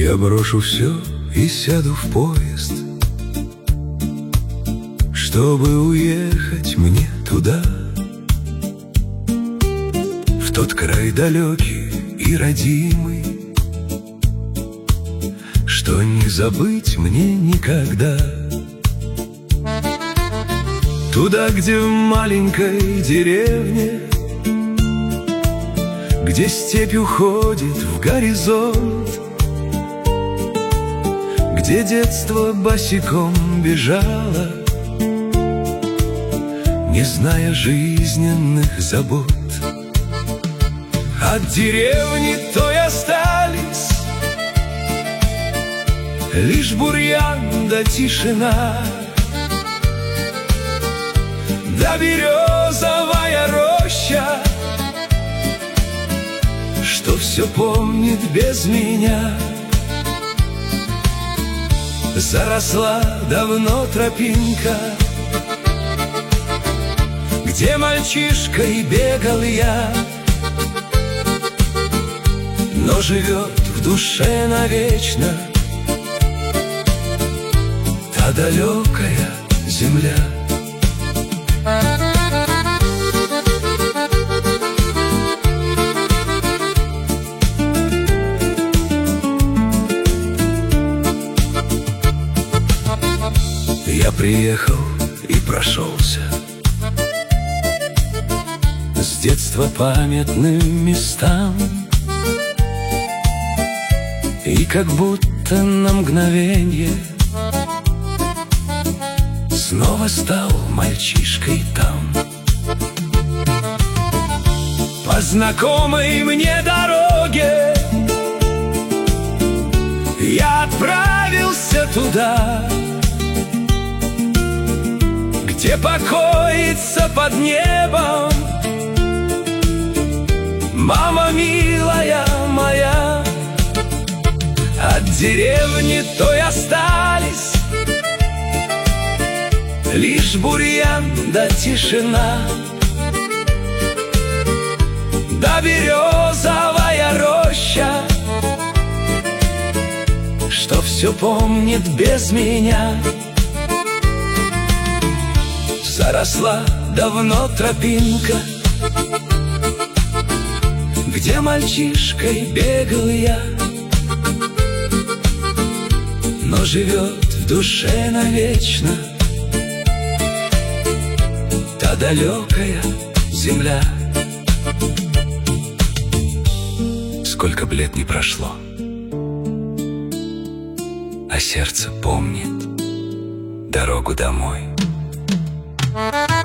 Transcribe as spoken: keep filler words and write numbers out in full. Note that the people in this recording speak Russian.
Я брошу все и сяду в поезд, чтобы уехать мне туда, в тот край далекий и родимый, что не забыть мне никогда. Туда, где в маленькой деревне, где степь уходит в горизонт, где детство босиком бежало, не зная жизненных забот. От деревни той остались лишь бурьян да тишина, да березовая роща, что все помнит без меня. Заросла давно тропинка, где мальчишкой бегал я, но живет в душе навечно та далекая земля. Я приехал и прошелся с детства памятным местам, и как будто на мгновенье снова стал мальчишкой там. По знакомой мне дороге я отправился туда, где покоится под небом мама милая моя. От деревни той остались лишь бурьян да тишина, да березовая роща, что все помнит без меня. Заросла давно тропинка, где мальчишкой бегал я, но живет в душе навечно та далекая земля. Сколько б лет не прошло, а сердце помнит дорогу домой. Thank you.